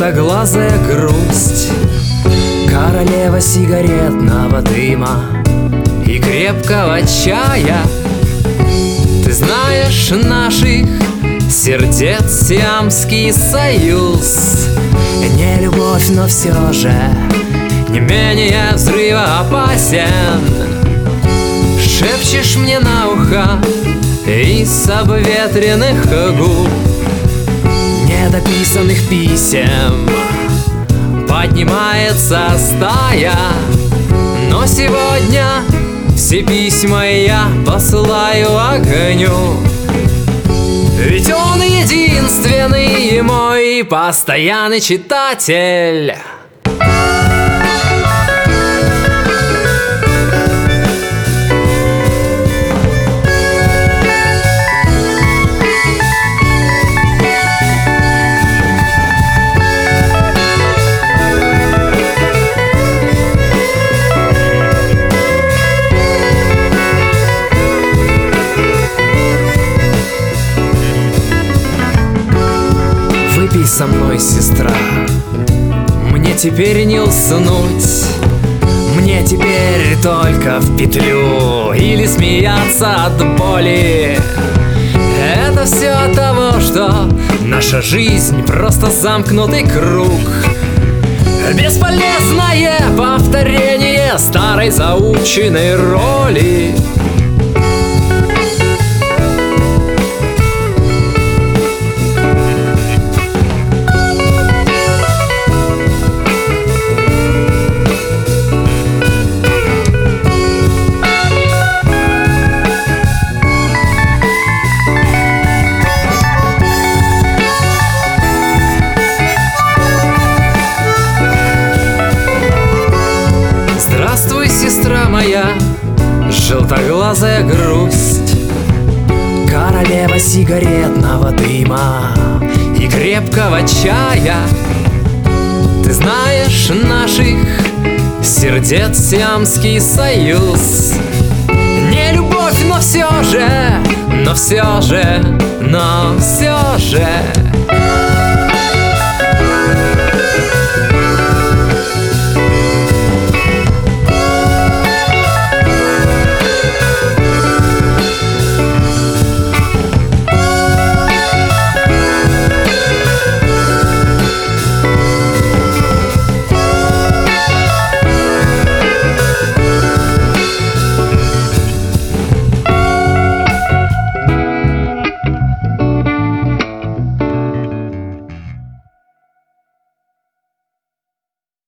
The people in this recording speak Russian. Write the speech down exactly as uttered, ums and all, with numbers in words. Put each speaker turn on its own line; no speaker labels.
желтоглазая грусть, королева сигаретного дыма и крепкого чая. Ты знаешь наших сердец сиамский союз. Не любовь, но все же не менее взрывоопасен. Шепчешь мне на ухо из обветренных губ недописанных писем поднимается стая. Но сегодня все письма я посылаю огню, ведь он единственный мой постоянный читатель. Выпей со мной, сестра, мне теперь не уснуть. Мне теперь только в петлю или смеяться от боли. Это все от того, что наша жизнь просто замкнутый круг, бесполезное повторение старой заученной роли. Здравствуй, сестра моя, желтоглазая грусть, королева сигаретного дыма и крепкого чая. Ты знаешь наших сердец сиамский союз. Не любовь, но все же, но все же, но все же